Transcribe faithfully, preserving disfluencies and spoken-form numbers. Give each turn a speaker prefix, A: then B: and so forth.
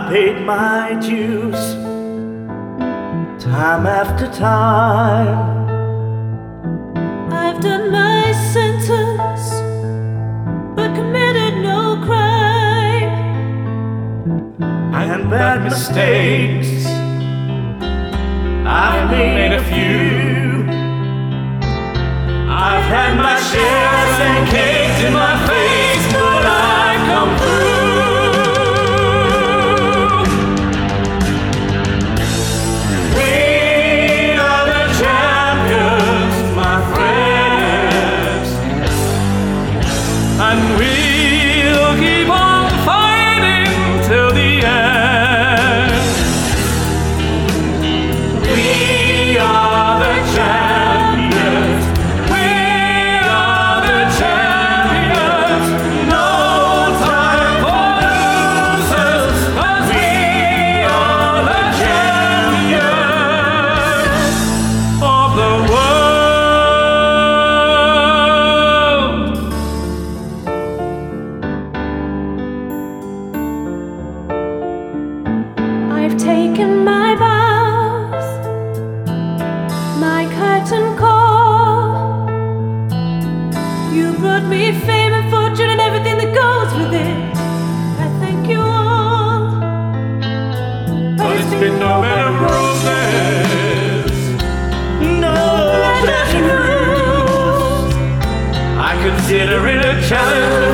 A: paid my dues, time after time.
B: I've done my sentence, but committed no crime.
A: And bad mistakes, I've made a few. I've had my shares and cakes in my face, but I've come through. We are the champions, my friends, and we'll keep on fighting till the end. We are the champions. We are the champions. No time for losers, 'cause we are the champions of the world.
B: I've taken my vows, my curtain call. You brought me fame and fortune and everything that goes with it. I thank you all.
A: But it's been no bed of roses, no pleasant ruse. I consider it a challenge.